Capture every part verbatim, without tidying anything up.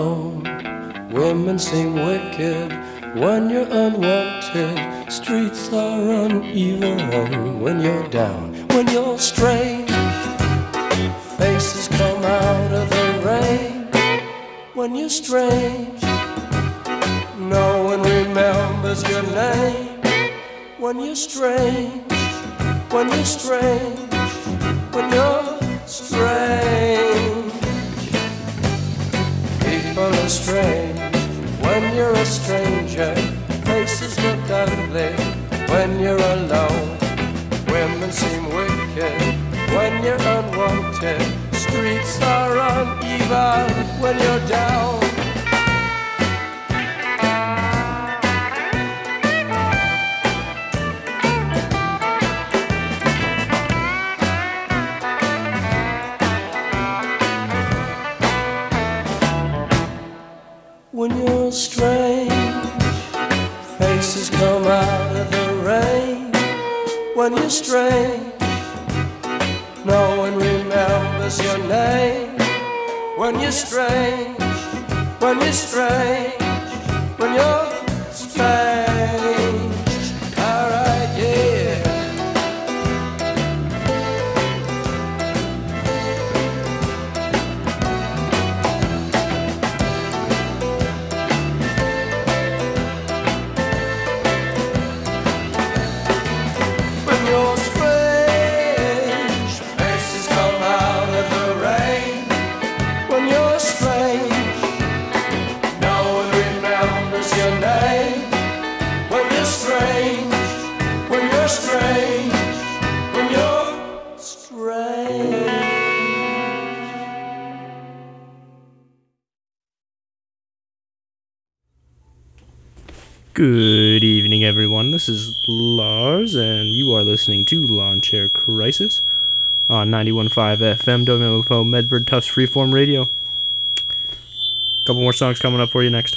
Women seem wicked when you're unwanted. Streets are uneven when you're down, when you're strange. Faces come out of the rain when you're strange. No one remembers your name when you're strange. When you're strange, when you're strange. People are strange when you're a stranger. Faces look ugly when you're alone. Women seem wicked when you're unwanted. Streets are uneven when you're down. When you're strange, faces come out of the rain. When you're strange, no one remembers your name. When you're strange, when you're strange, when you're strange. Alright, yeah. Good evening, everyone. This is Lars, and you are listening to Lawn Chair Crisis on ninety-one point five F M, W M F O, Medford Tufts Freeform Radio. Couple more songs coming up for you next.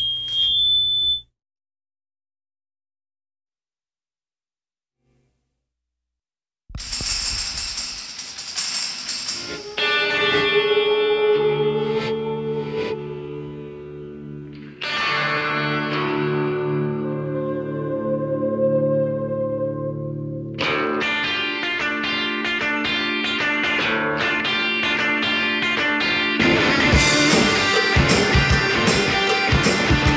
We'll be right back.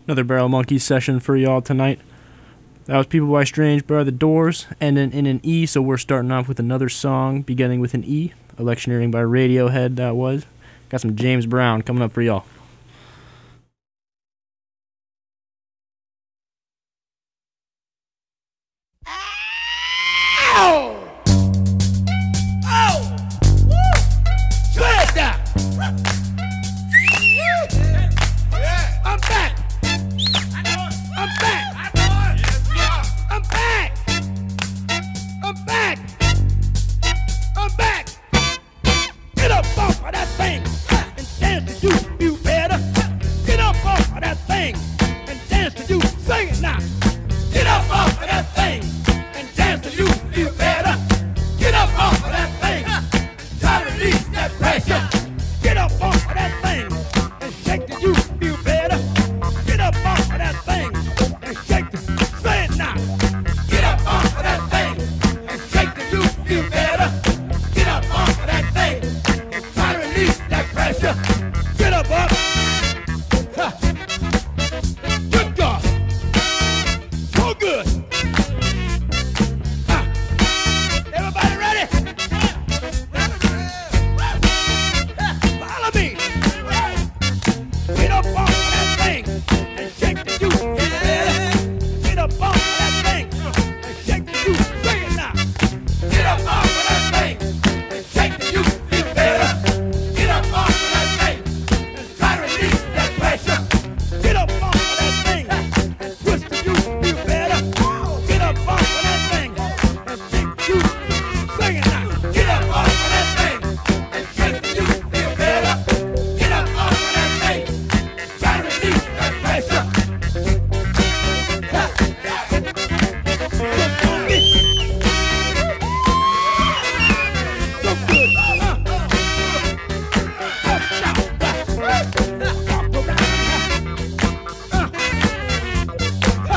Another Barrel Monkeys session for y'all tonight. That was People by Strange by The Doors, ending in an E, so we're starting off with another song beginning with an E. Electioneering by Radiohead, that was. Got some James Brown coming up for y'all. Ow! Oh! Woo! Shut it down! Yeah. I'm back! I'm back! I'm back! I'm back! I'm back! Get up off of that thing and dance to you feel better. Get up off of that thing and dance to you. Sing it now. Get up off of that thing and dance to you feel better. Get up off of that thing and try to release that pressure. Get up off of that thing and shake till you feel better. Get up off of that thing and shake till. Say it now. Get up off of that thing and shake till you feel better. Get up off of that thing and try to release that pressure. Get up, up. Huh. Good God. So good. Huh. Everybody ready? Follow me. Get up off of that thing and shake the juice. Get better. Get up off of that thing and shake the juice. Sing it now. Get up off of that thing and shake the juice. Feel better. Get up off of that thing and try to release that pressure. Get up off of that thing and twist the juice. Feel better. Get up off of that thing and shake the juice. Sing it now. Get up off of that thing and shake the juice. Feel better. Get up off of that thing and try to release that pressure. Ha. So funky. So good. Huh. Up, down, back. Walk around. Huh. Huh.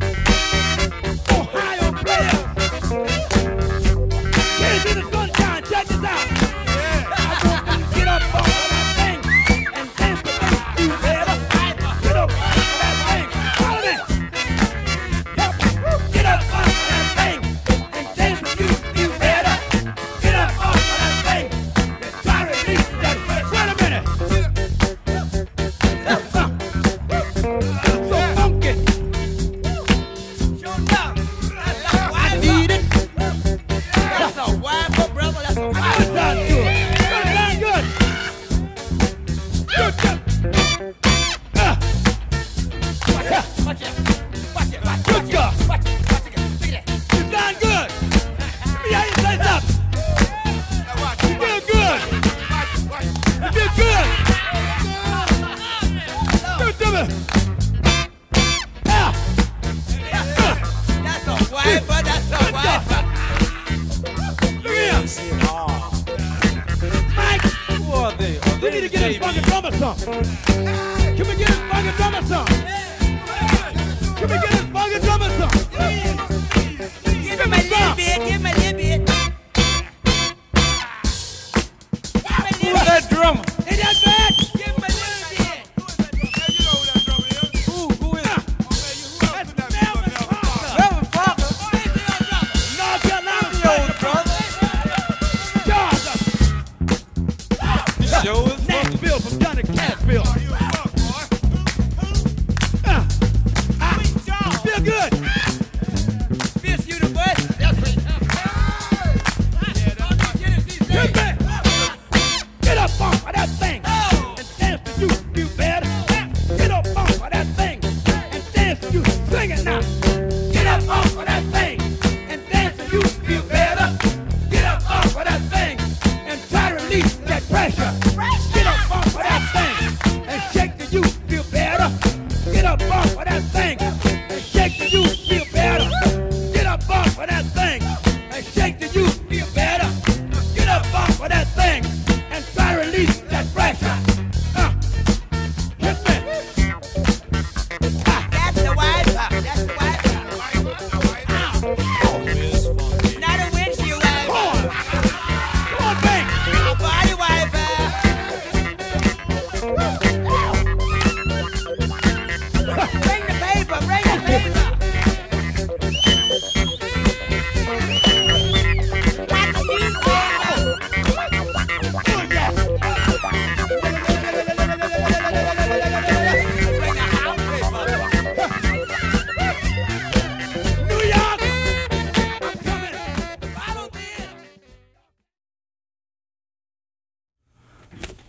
Ohio players. Kids in the sunshine, check this out. I want you to get up off of that thing and dance to make you better. Get up off of that thing. Follow me. Yep. Get up off of that thing and dance to you feel better. Get up off of that thing and try to release that pressure. Wait a minute. Huh. So funky. I need it. That's a wild brother. That's a wild sound good. Good, sound good. Good, good. Ah. Watch it, watch it, watch it, Good God. watch it, watch it, look at that. You sound good. Let me hear you say something. You feel good. You feel good. Good to me. Yeah. Uh, That's a wild, but that's a Good wild. God. Look here. Mike, Who are they? Are we they need to get this J B? fucking drummer some. Can we get this fucking drummer some? Can we get this fucking drummer some? Give him a little bit, give him a little bit. Who is that drummer? Ain't that bad? Give him a little bit. Who? Who is it? That's Melvin Parker. Melvin Parker. North Carolina Yo, brother. Georgia. This show is fucking. Nashville from Johnny Cashville. Uh, ah, feel good. Fist you the butt. That's right. Get back. Get up off of that thing.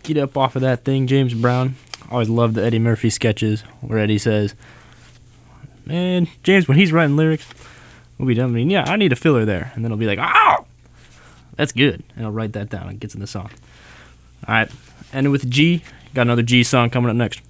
Get up off of that thing, James Brown. I always loved the Eddie Murphy sketches where Eddie says, man, James, when he's writing lyrics, we'll be done. I mean, yeah, I need a filler there. And then he'll be like, oh, that's good. And I'll write that down. It gets in the song. All right. Ending with G. Got another G song coming up next.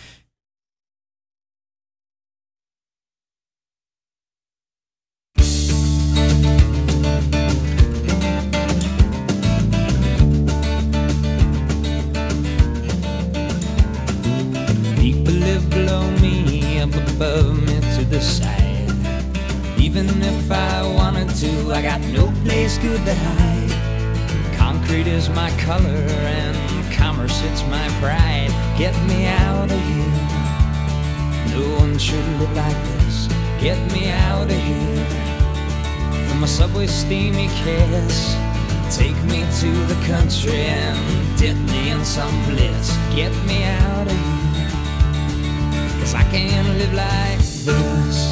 People live below me, up above me to the side. Even if I wanted to, I got no place good to hide. Concrete is my color and commerce it's my pride. Get me out of here. No one should live like this. Get me out of here. From a subway steamy kiss, take me to the country and dip me in some bliss. Get me out of here, 'cause I can't live like this.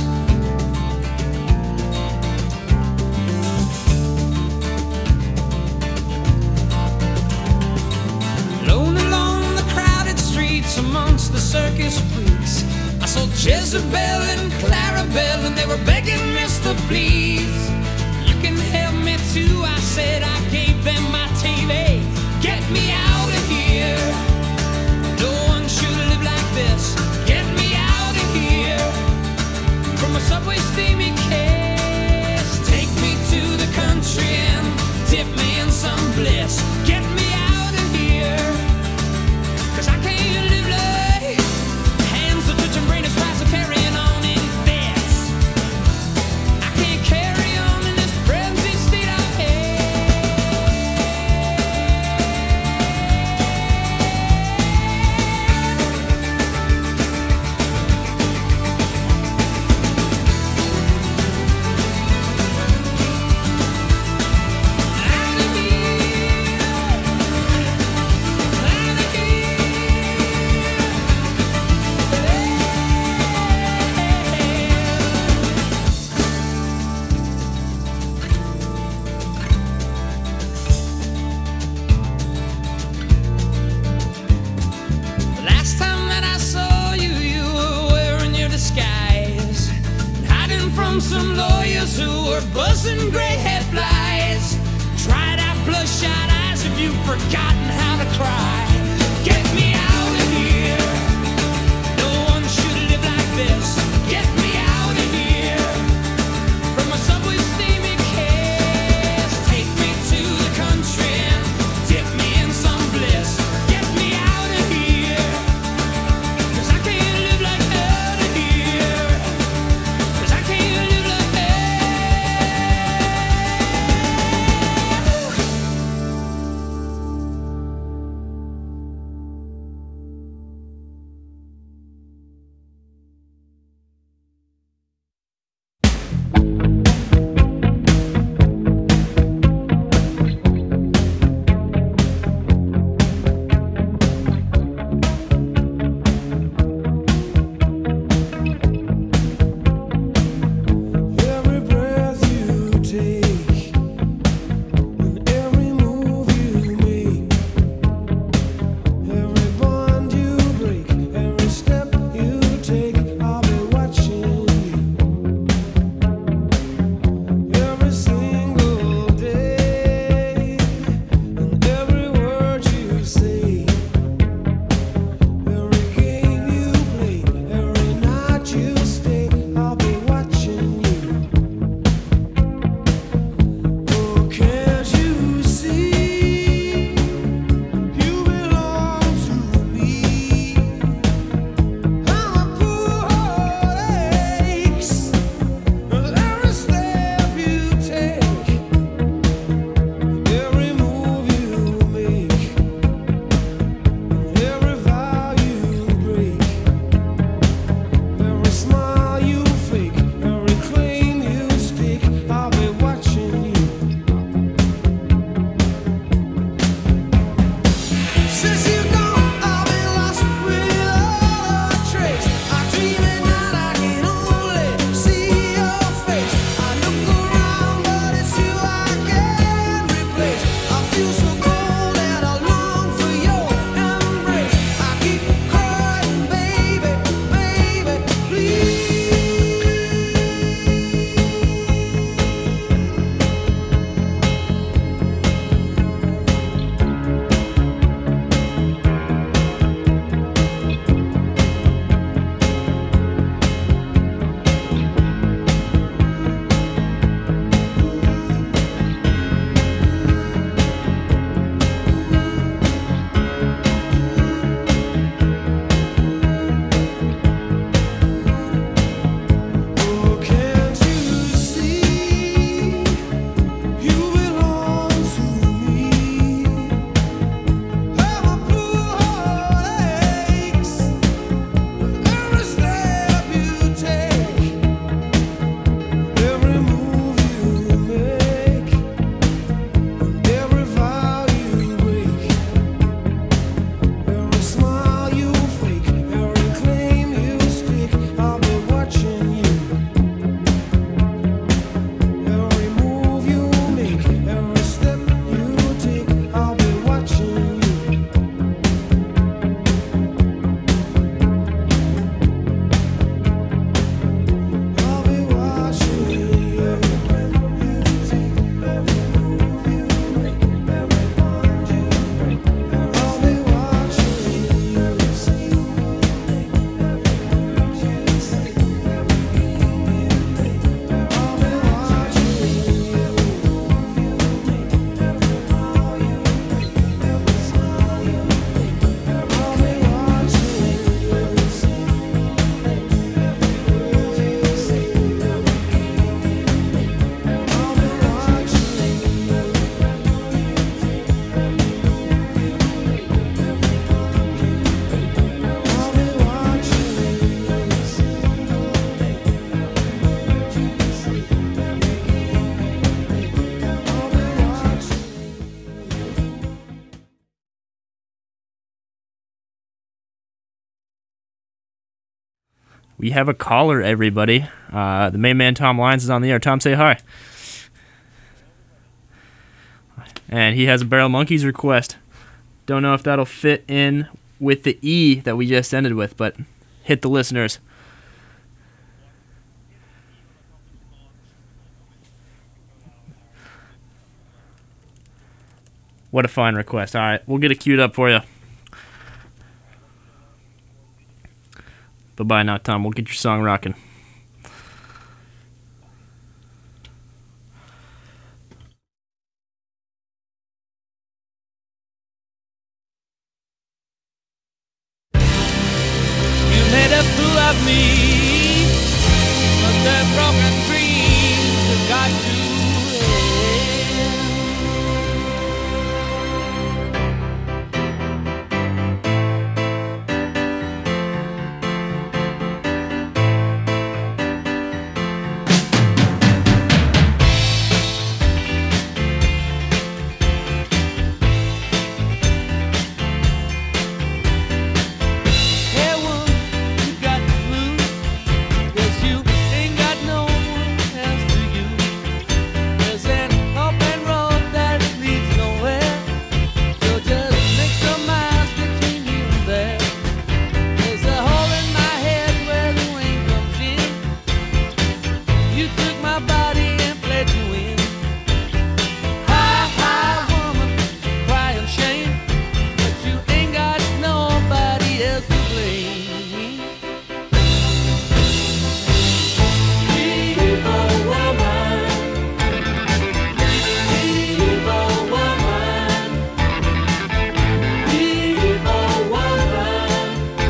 Alone along the crowded streets amongst the circus freaks, I saw Jezebel and Clarabelle and they were begging Mister Please, you can help me too, I said. I gave them my T V. Get me out of here. No one should live like this. Get me out of here. From a subway steamy kiss, take me to the country and dip me in some bliss. Get me out of here, 'cause I can't live like. Hands are touching, brain is rising, carrying on in this. I can't carry on in this frenzied state of last time that I saw you, you were wearing your disguise, hiding from some lawyers who were buzzing gray-head flies. Tried out bloodshot eyes, have you forgotten how to cry? Get me out of here. No one should live like this. Get me out of here. From a subway steamy kiss, take me to the country and dip me in some bliss. Get me out of here, 'cause I can't live like out of here. 'Cause I can't live like that. We have a caller, everybody. Uh, the main man, Tom Lyons, is on the air. Tom, say hi. And he has a Barrel Monkeys request. Don't know if that'll fit in with the E that we just ended with, but hit the listeners. What a fine request. All right, we'll get it queued up for you. Bye-bye now, Tom. We'll get your song rocking. You made a fool of me, but the broken dreams have got to end. Hey, woman, you got the blues, 'cause you ain't got no one else to use. There's an open road that leads nowhere, so just make some miles between you and there. There's a hole in my head where the wind comes in. You took my body and played you in. Hi, hi, woman, crying shame, but you ain't got nobody else to blame. Evil woman, evil woman, evil woman,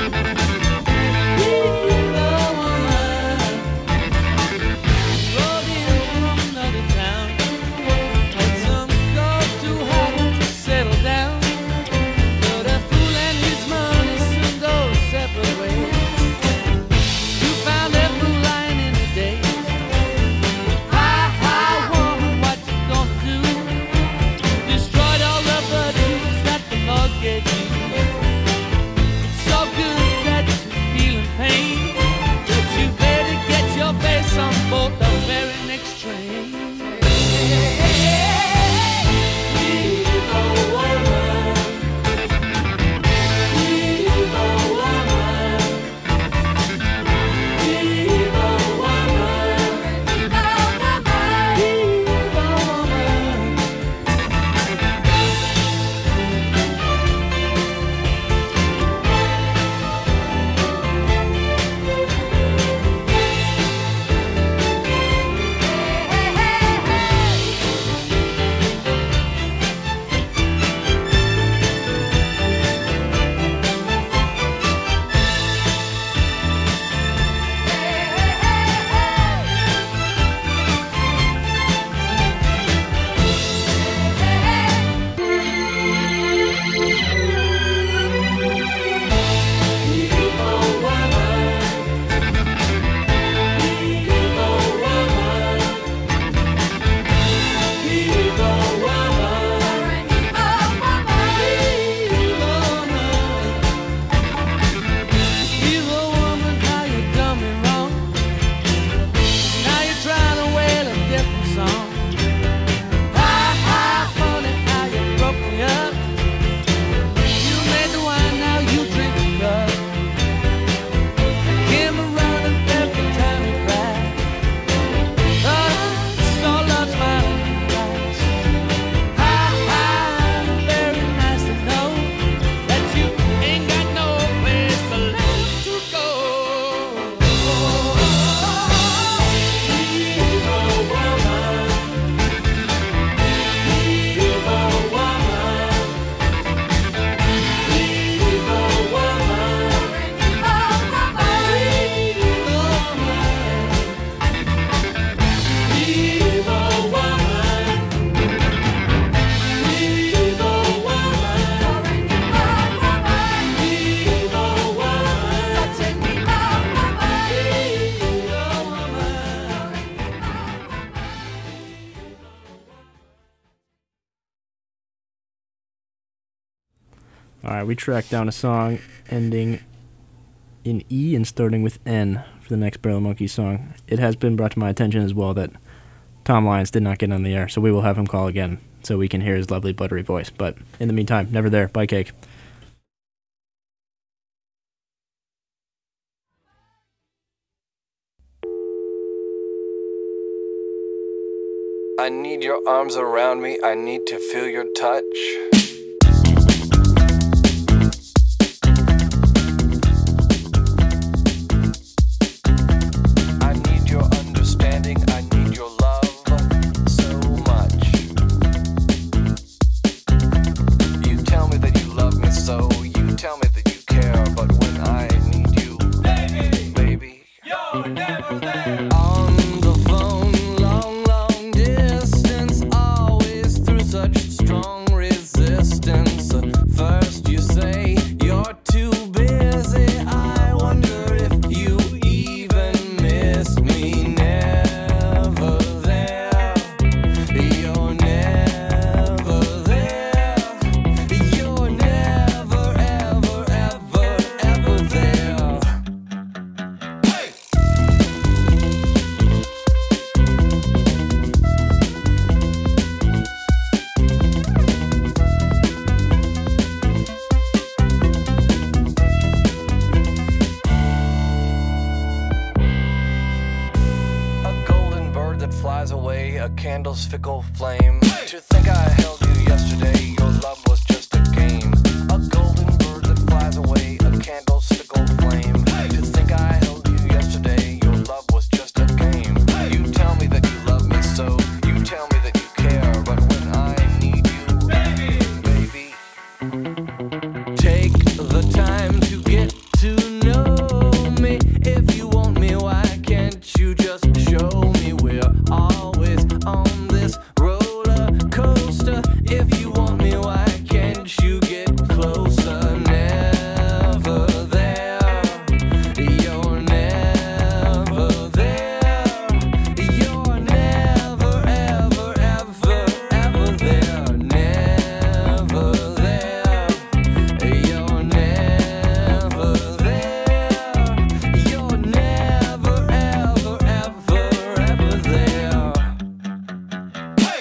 evil woman. Rode in from another town, had some gold too hot to settle down. But a fool and his money soon go separate ways. You found that fool lying in the day. Hi, hi, woman, what you gonna do? Destroyed all the virtues that the Lord gave you. It's so good that you're feeling pain, but you better get your face on board the very next train. Evil woman, evil woman, evil woman, evil woman. Evil woman, how you done me wrong. Now you're trying to wail a different song. Hi, hi, honey, how you broke me up. You made the wine, now you drink the cup. I came running every time you cry. Oh, so love smiling in your eyes. Hi, hi, very nice to know that you ain't got no place left to go. Evil woman, evil woman, evil woman, evil All right, we tracked down a song ending in E and starting with N for the next Barrel Monkey song. It has been brought to my attention as well that Tom Lyons did not get on the air, so we will have him call again so we can hear his lovely buttery voice. But in the meantime, Never There by Cake. I need your arms around me, I need to feel your touch. I need your understanding, I need your love so much. You tell me that you love me so, you tell me that you care, but when I need you, baby, baby, you're never there. On the phone, long, long distance, always through such strong resistance. First you say you're too busy, I wonder if you even miss me. Never there, you're never there, you're never, ever, ever, ever there. Hey! A golden bird that flies away, a candle's fickle flame. To think I held you yesterday, your love was just a game. A golden bird that flies away, a candle's fickle flame. To think I held you yesterday, your love was just a game. You tell me that you love me so, you tell me that you care, but when I need you, baby, baby, take the time to get to know me. If you want me, why can't you just show me? We're always on this roller coaster. If you want me, why can't you get closer? Never there, you're never there, you're never, ever, ever, ever there. Never there, you're never there, you're never, ever, ever, ever there. Hey!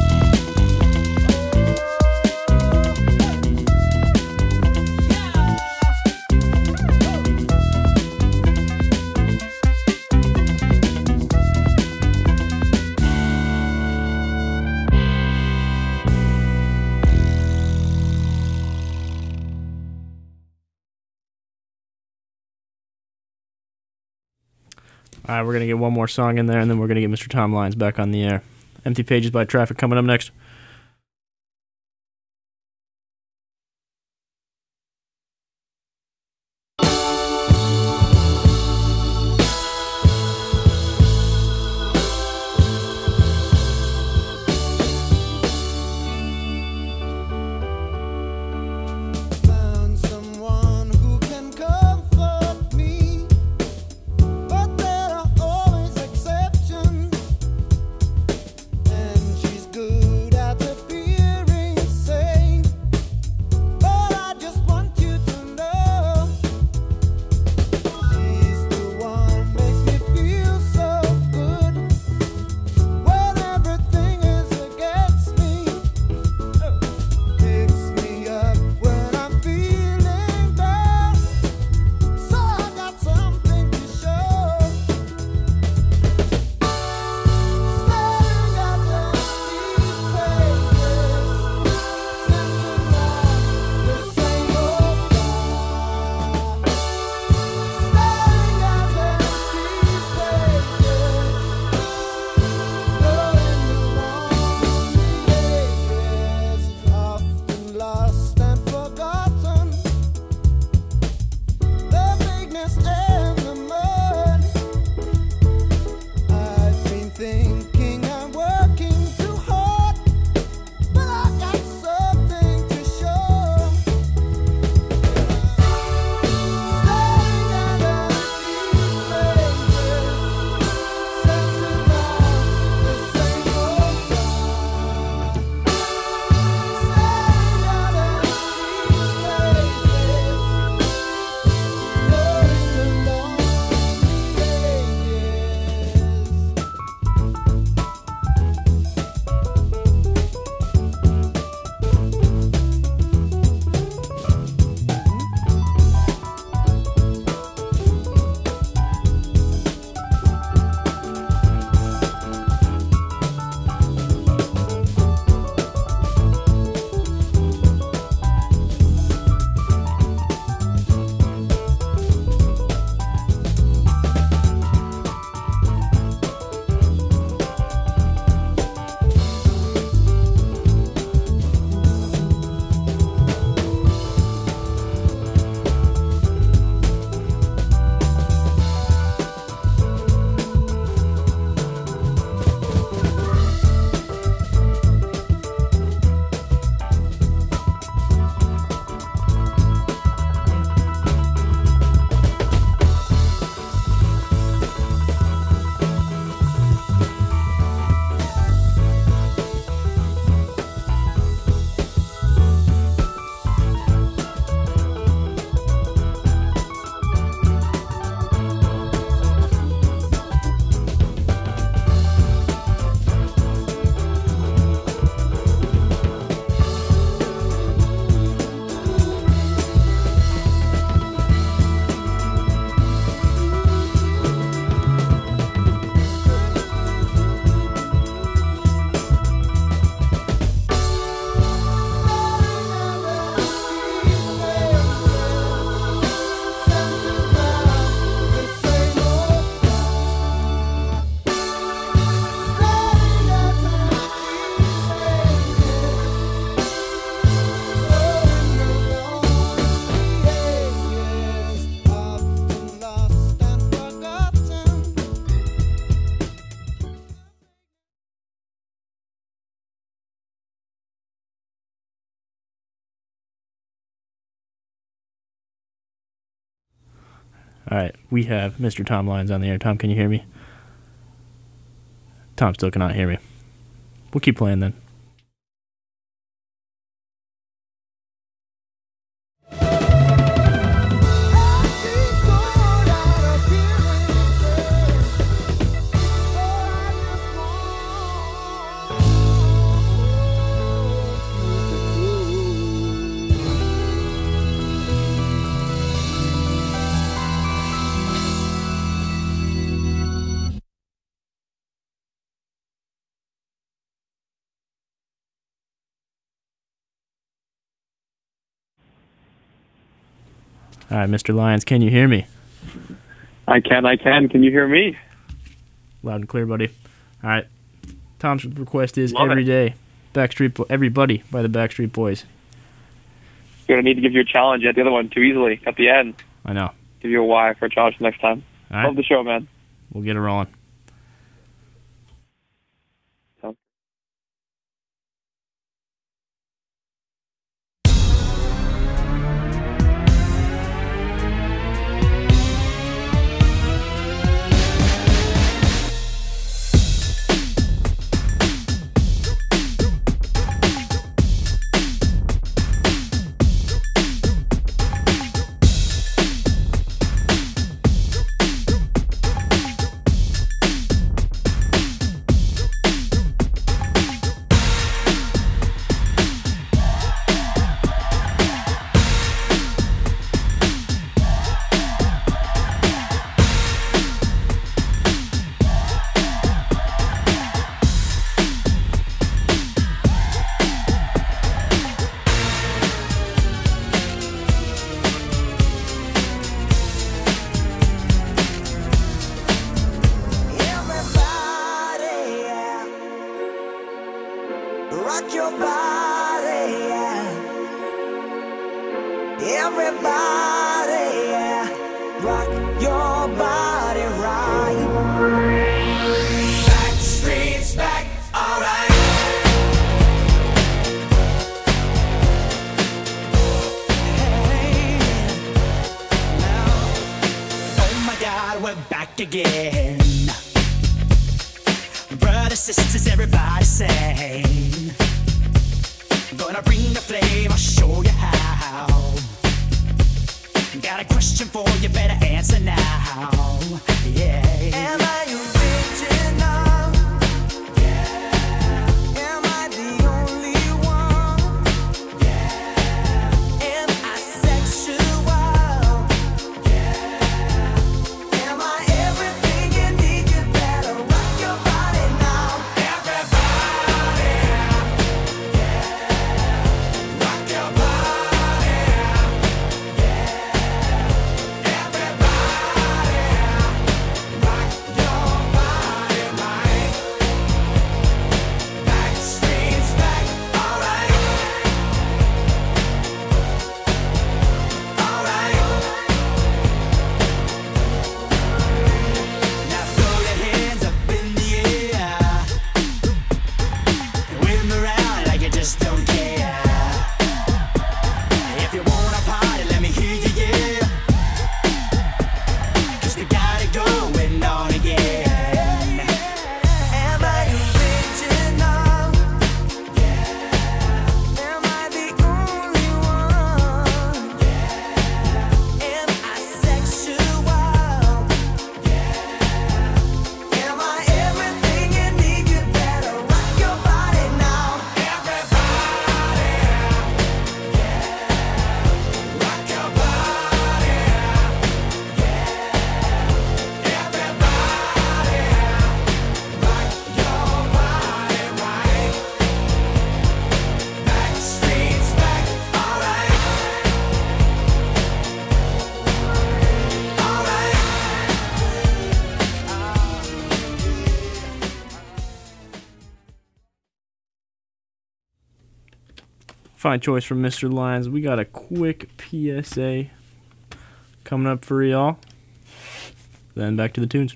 All right, we're going to get one more song in there, and then we're going to get Mister Tom Lyons back on the air. Empty Pages by Traffic coming up next. Found someone who can comfort me, but there are always exceptions, and she's good All right, we have Mister Tom Lyons on the air. Tom, can you hear me? Tom still cannot hear me. We'll keep playing then. All right, Mister Lyons, can you hear me? I can, I can. Can you hear me? Loud and clear, buddy. All right. Tom's request is Love Every it. Day. Backstreet Bo- Everybody by the Backstreet Boys. Gonna need to give you a challenge. You had the other one too easily at the end. I know. Give you a Y for a challenge next time. All right. Love the show, man. We'll get it rolling. So. Rock your body, yeah. Everybody, yeah. Rock your body right. Back streets back, alright. Hey, now, oh my God, we're back again. Brothers, sisters, everybody sing. Gonna bring the flame, I'll show you how. Got a question for you, better answer now. Yeah. Am I original? Yeah. Am I the only one? Yeah. Am I sexual? Yeah. Am I everything you need? You better rock your body now. Everybody. Yeah. Rock your body. Yeah. Everybody. Rock your body right. Backstreet's back, alright. Alright. Now throw your hands up in the air and wave 'em around like you just don't care. If you wanna party, let me hear you, yeah. 'Cause we got it going on again. Am I original? Yeah. Am I the only one? Yeah. Am I sexual? Yeah. Am I everything you need? You better rock your body now. Everybody. Yeah. Rock your body. Yeah. Everybody. Rock your body right. Backstreet's back, alright. Alright. Fine choice from Mister Lyons. We got a quick P S A coming up for y'all. Then back to the tunes.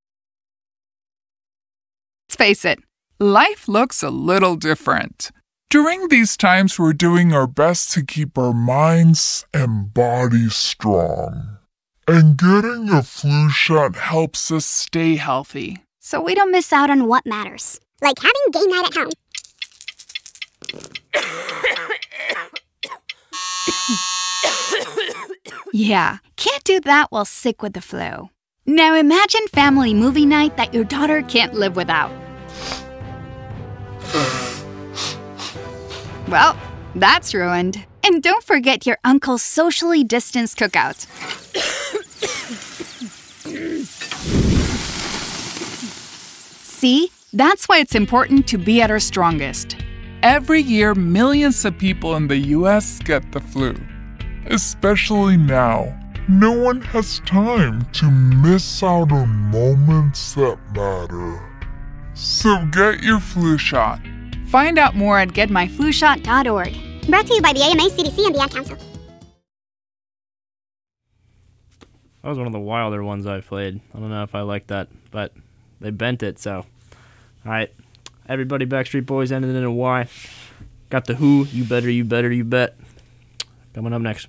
Let's face it, life looks a little different. During these times, we're doing our best to keep our minds and bodies strong. And getting a flu shot helps us stay healthy. So we don't miss out on what matters. Like having game night at home. Yeah, can't do that while sick with the flu. Now imagine family movie night that your daughter can't live without. Well, that's ruined. And don't forget your uncle's socially distanced cookout. See? That's why it's important to be at our strongest. Every year, millions of people in the U S get the flu. Especially now. No one has time to miss out on moments that matter. So get your flu shot. Find out more at get my flu shot dot org. Brought to you by the A M A, C D C, and the Ad Council. That was one of the wilder ones I played. I don't know if I like that, but they bent it, so. Alright. Everybody, Backstreet Boys ended in a Y. Got the Who, You Better, You Better, You Bet. Coming up next.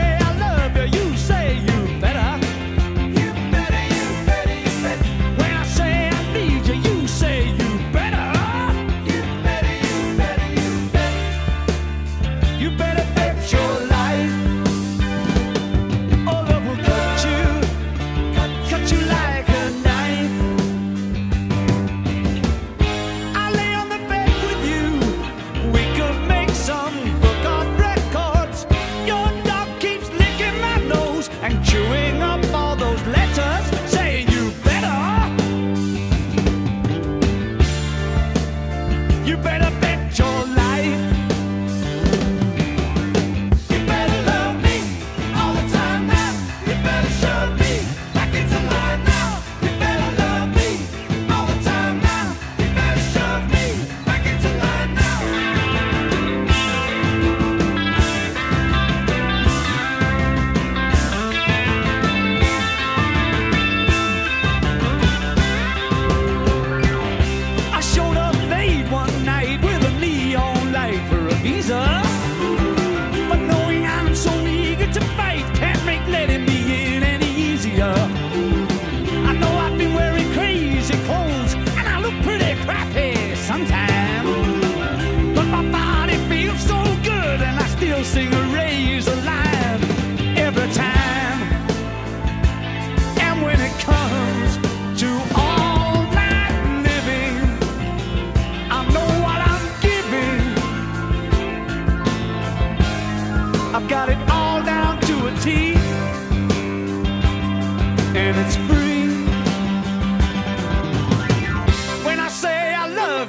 When I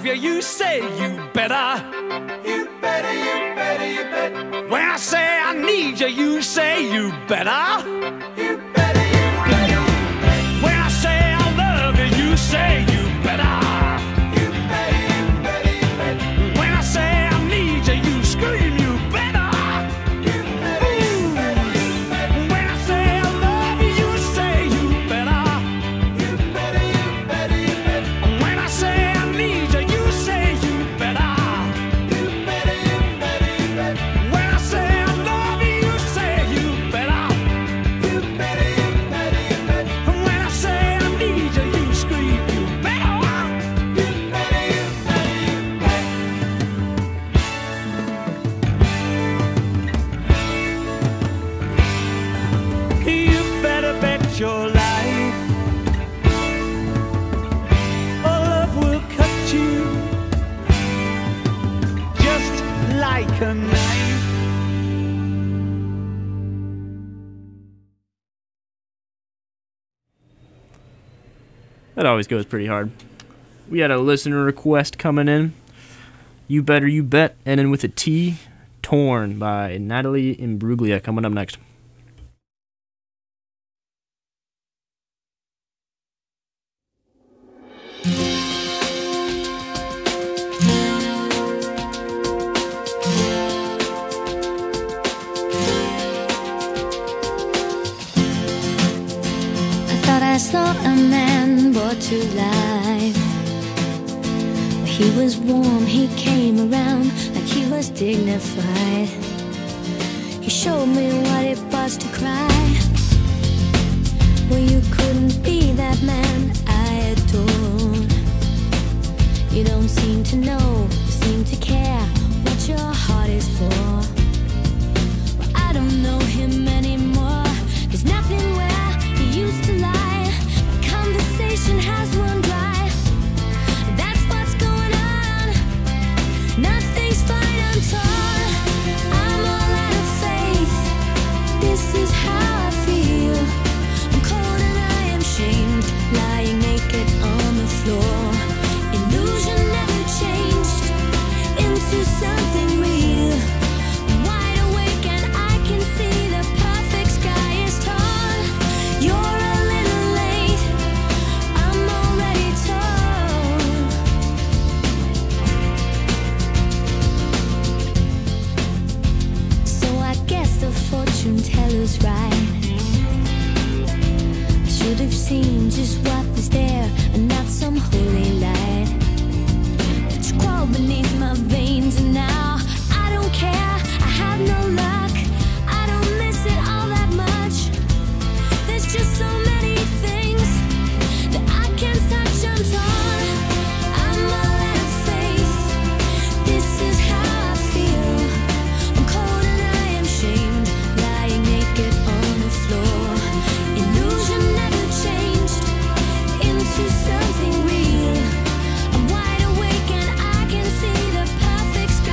you, you say you better. You better, you better, you better. When I say I need you, you say you better. You better, you better, you better. When I say I love you, you say you better. You better, you better, you better. When I say I need you, you scream you better. You better, you better, you better. When I say I love you, you say you better. You better, you better, you better. When I say I need you, you say you better. You better, you better, you better. When I say I love you, you say you better. You better, you better, you better. When I say I need you, you scream you better. You better, you better, you better. You better bet your life. Oh, love will cut you just like a knife. That always goes pretty hard. We had a listener request coming in. You Better You Bet, ending with a T, Torn by Natalie Imbruglia, coming up next. I thought I saw a man brought to life. He was warm, he came around like he was dignified. He showed me what it was to cry. Well, you couldn't be that man I adored. You don't seem to know, seem to care what your heart is for. Well, I don't know him anymore. There's nothing where he used to lie. The conversation has run dry. That's what's going on. Nothing's fine, I'm torn. I'm all out of faith. This is how I feel. I'm cold and I am shamed, lying naked on the floor. Illusion never changed into something real. I'm wide awake and I can see the perfect sky is torn. You're a little late, I'm already torn. So I guess the fortune teller's right. I should have seen just what was there and not some holy light. But you crawl beneath my veins and now I don't care, I have no luck. I don't miss it all that much. There's just so many things that I can't touch, I'm torn. I'm all out of faith. This is how I feel. I'm cold and I am shamed, lying naked on the floor. Illusion never changed into something real. I'm wide awake and I can see the perfect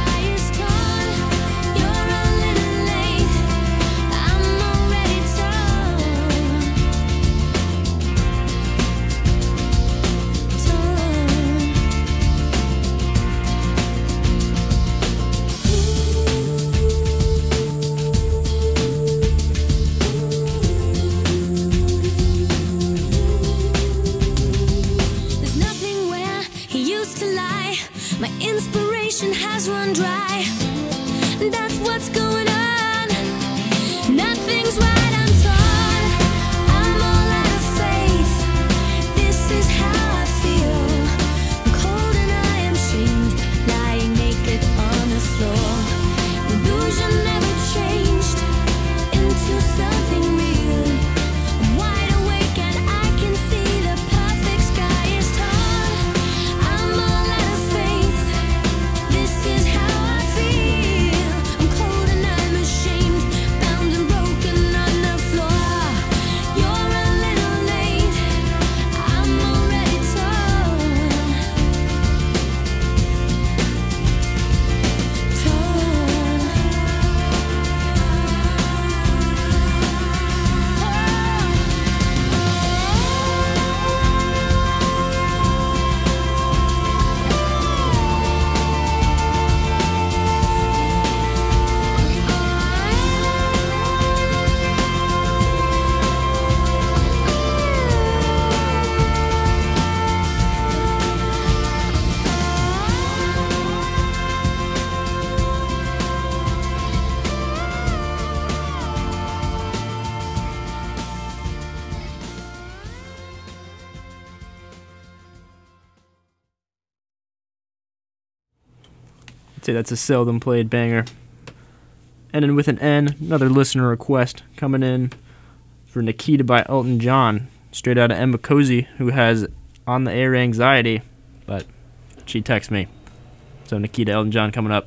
I'd say that's a seldom played banger. Ending with an N, another listener request coming in for Nikita by Elton John, straight out of Emma Cozy, who has on the air anxiety, but she texts me. So Nikita, Elton John coming up.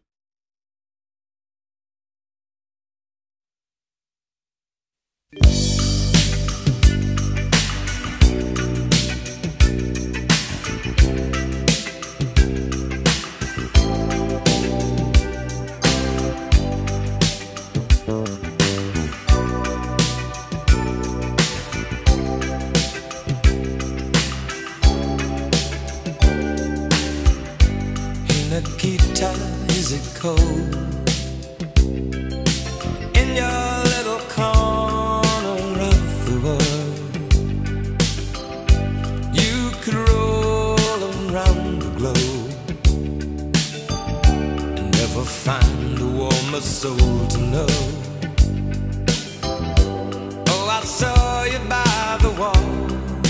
Nikita, is it cold in your little corner of the world? You could roll around the globe and never find a warmer soul to know. Oh, I saw you by the wall,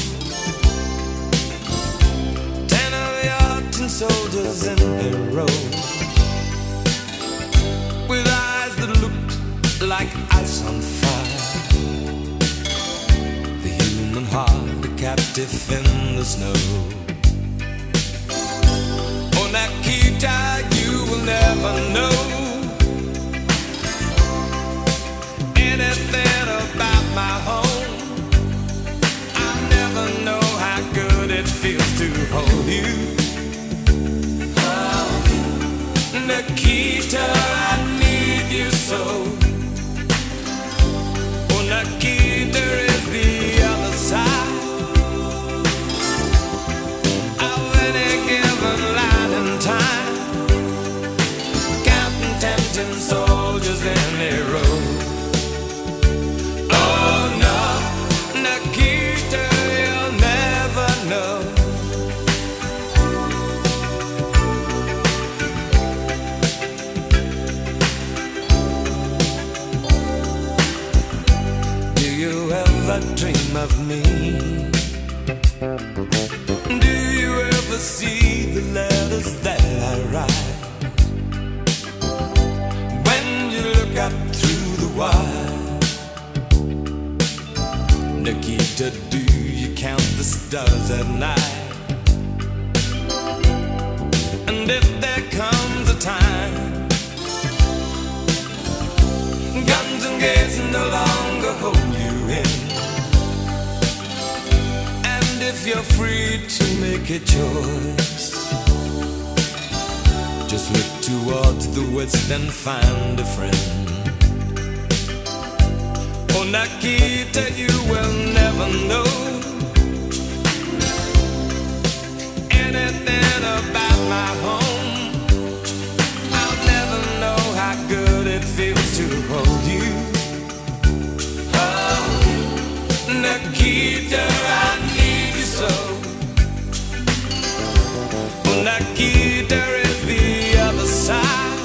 ten of your tin soldiers in a row, with eyes that looked like ice on fire, the human heart a captive in the snow. Oh, Nikita, you will never know anything about my home. I never know how good it feels to hold you. Nikita, I need you so. Oh, Nikita is the other side of any given line in time, counting tempting soldiers in a row. Oh no, Nikita, you'll never know. Dream of me? Do you ever see the letters that I write? When you look up through the wire, Nikita, do you count the stars at night? And if there comes a time guns and gates no longer hold you in, if you're free to make a choice, just look towards the west and find a friend. Oh, Nikita, you will never know anything about my home. I'll never know how good it feels to hold you. Oh, Nikita, I need you so. Oh, Nikita is the other side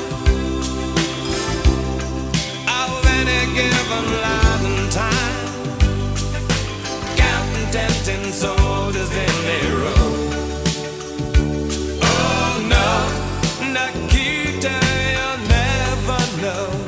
of any given line in time, counting tempting soldiers in a row. Oh no, Nikita, you'll never know.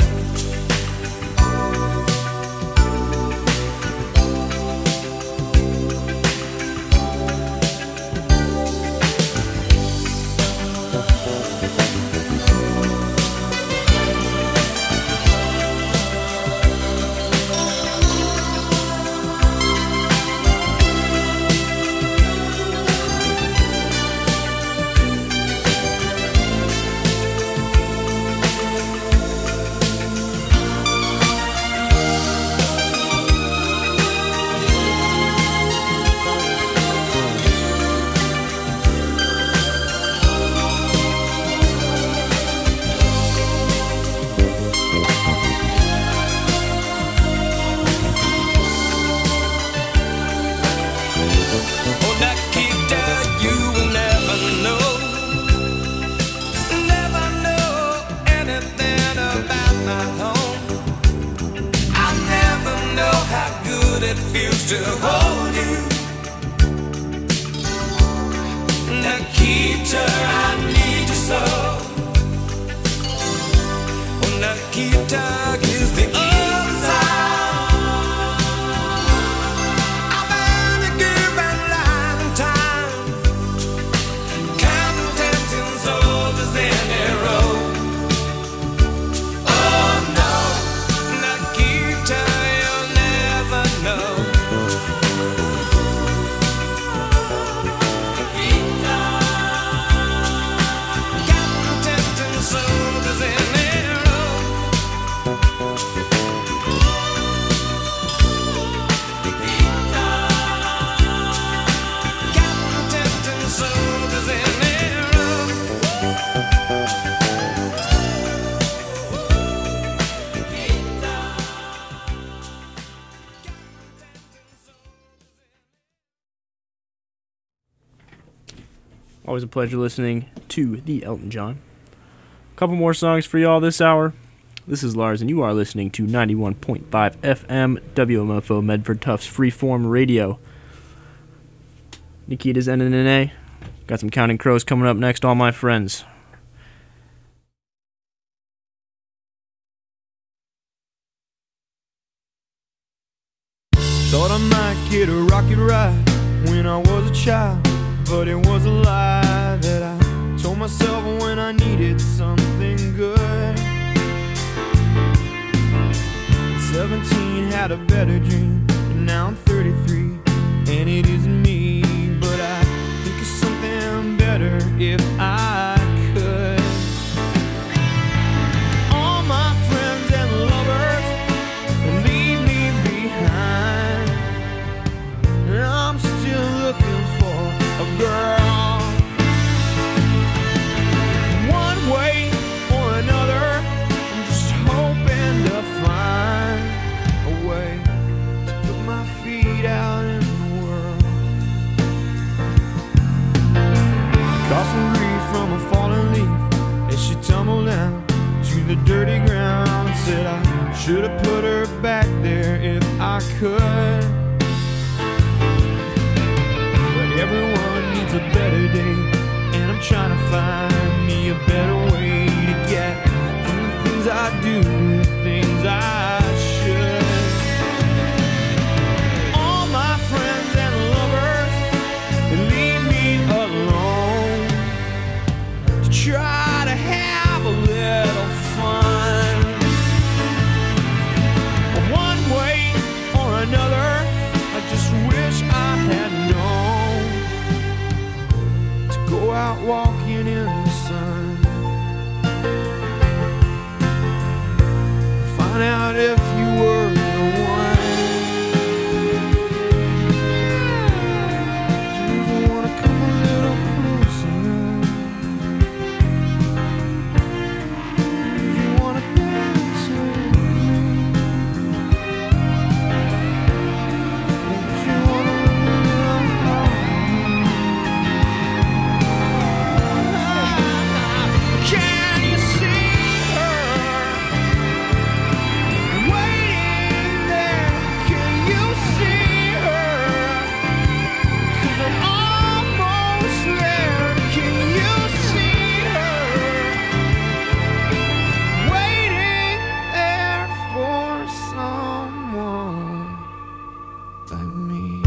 It feels to hold you. Nikita, I need you so. Always a pleasure listening to the Elton John. A couple more songs for y'all this hour. This is Lars, and you are listening to ninety-one point five F M W M F O Medford Tufts Freeform Radio. Nikita's N N A. Got some Counting Crows coming up next, all my friends. Thought I might get a rocket ride when I was a child, but it was a lie that I told myself when I needed something good. At seventeen, had a better dream, but now I'm thirty-three, and it isn't me, but I think of something better if I could. All my friends and lovers leave me behind, and I'm still looking for a girl. One way or another, I'm just hoping to find a way to put my feet out in the world. Caught some grief from a fallen leaf as she tumbled down to the dirty ground. Said I should have put her back there if I could. But everyone needs a better day, and I'm trying to find me a better way to get from the things I do to the things I should. All my friends and lovers, they leave me alone to try to have a little fun. One way or another, I just wish I had known to go out walking in the sun. Find out if you were the one. Do you wanna come a little closer? Do you wanna dance with me? Do you wanna Can you see her waiting there? Can you see her? 'Cause I'm almost there. Can you see her waiting there for someone like me?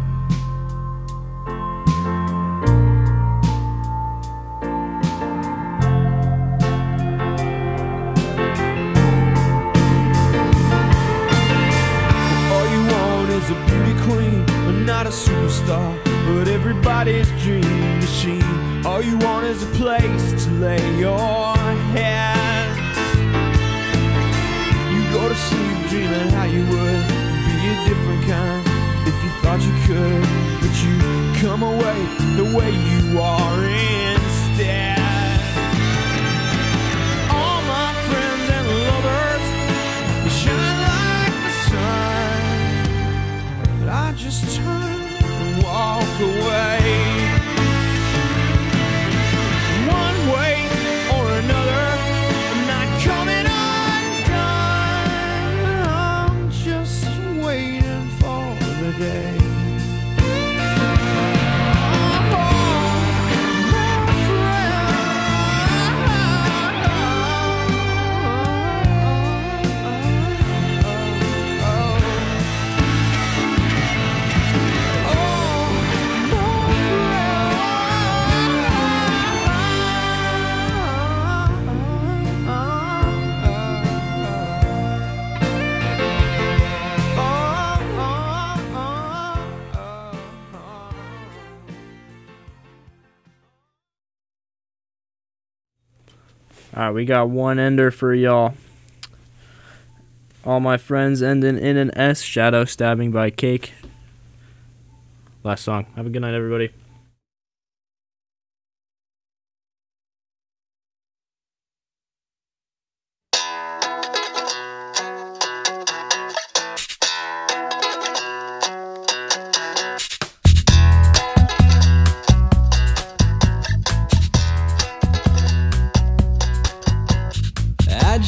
All you want is a beauty queen, but not a superstar, but everybody's dream machine. All you want is a place to lay your head. You go to sleep dreaming how you would be a different kind if you thought you could, but you come away the way you are instead. All my friends and lovers, they shine like the sun, but I just turn and walk away. One way or another, I'm not coming undone. I'm just waiting for the day. Alright, we got one ender for y'all. All my friends ending in an S. Shadow Stabbing by Cake. Last song. Have a good night, everybody.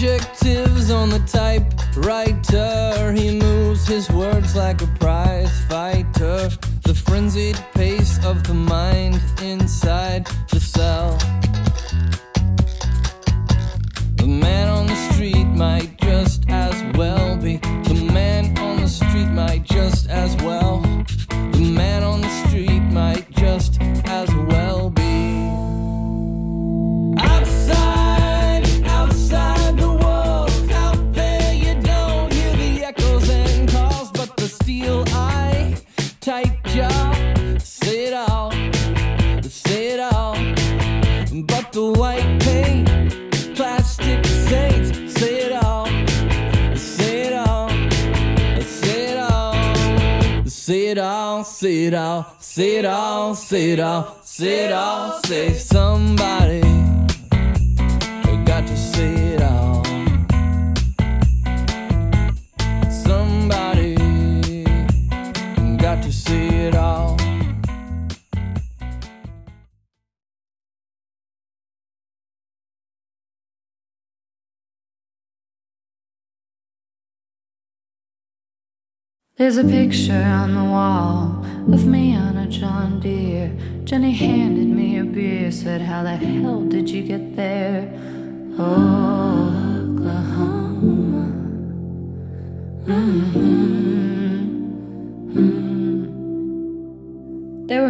adjectives on the typewriter. He moves his words like a prize fighter. The frenzied pace of the mind inside the cell. The man on the street might just as well be. The man on the street might just as well. The man on the street might just as well be. Outside, outside the walls, out there you don't hear the echoes and calls, but the steel eye, tight jaw, say it all, say it all. But the white paint, plastic saints, say it all, say it all, say it all, say it all, say it all, say it all, say it all, say it all, say somebody got to say it all. Somebody got to say it all. There's a picture on the wall of me on a John Deere. Jenny handed me a beer, said, how the hell did you get there? Oklahoma. Mm-hmm.